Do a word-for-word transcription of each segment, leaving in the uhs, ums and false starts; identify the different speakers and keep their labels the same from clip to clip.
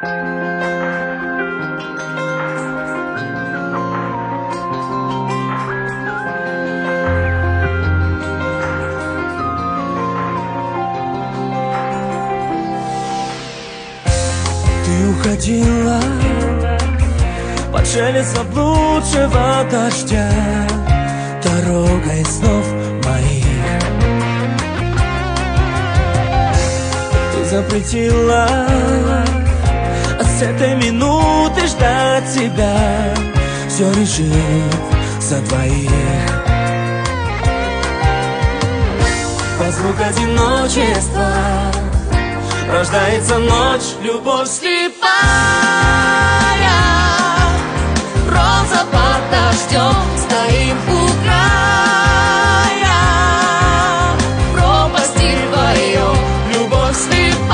Speaker 1: Ты уходила под шелест лучшего дождя, дорогой снов моих. Ты запретила с этой минуты ждать тебя, все решив за двоих. По звуку одиночества рождается ночь, любовь слепая. Роза под дождем, стоим у края пропасти вдвоем, любовь слепая.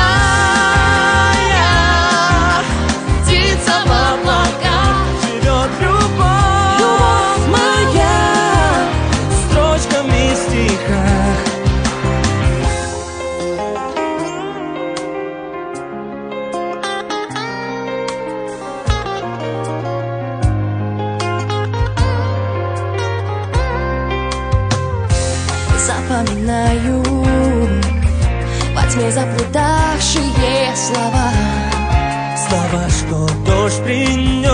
Speaker 1: Птица в облаках, живет любовь, любовь моя, строчками в стихах.
Speaker 2: Запоминаю во тьме заплутавшие слова,
Speaker 1: Слова, что дождь принес.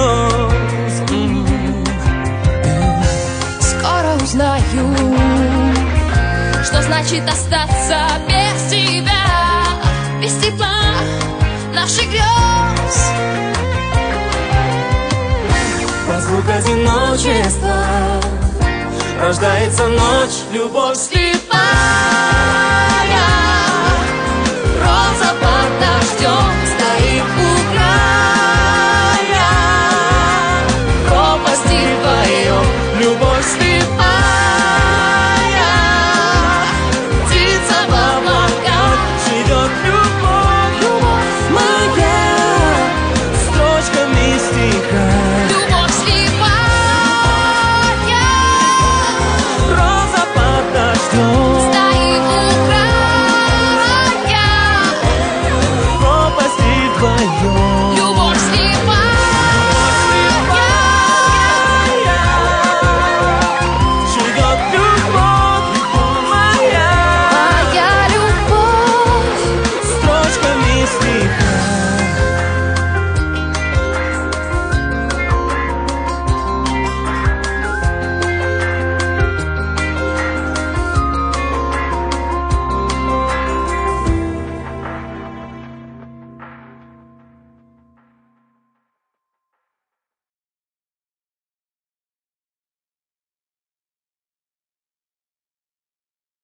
Speaker 2: Скоро узнаю, что значит остаться без тебя, без тепла наших грез.
Speaker 1: По звуку одиночества рождается ночь, любовь слепая.